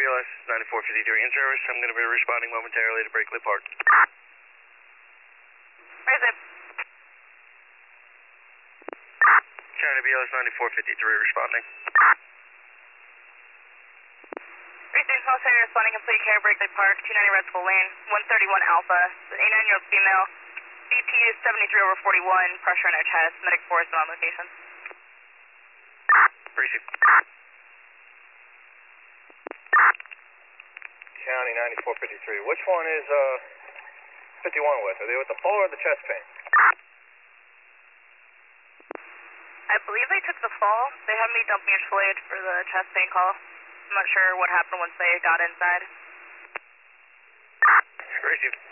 BLS 9453 in service. I'm going to be responding momentarily to Berkeley Park. Where is it? China BLS 9453 responding. Recent small area responding complete care, Berkeley Park, 290 Red Skull Lane, 131 Alpha, 89-year-old female, BP is 73/41, pressure in her chest, medic force on location. Appreciate. County 9453. Which one is 51 with? Are they with the fall or the chest pain? I believe they took the fall. They had me dump mutual aid for the chest pain call. I'm not sure what happened once they got inside. Appreciate.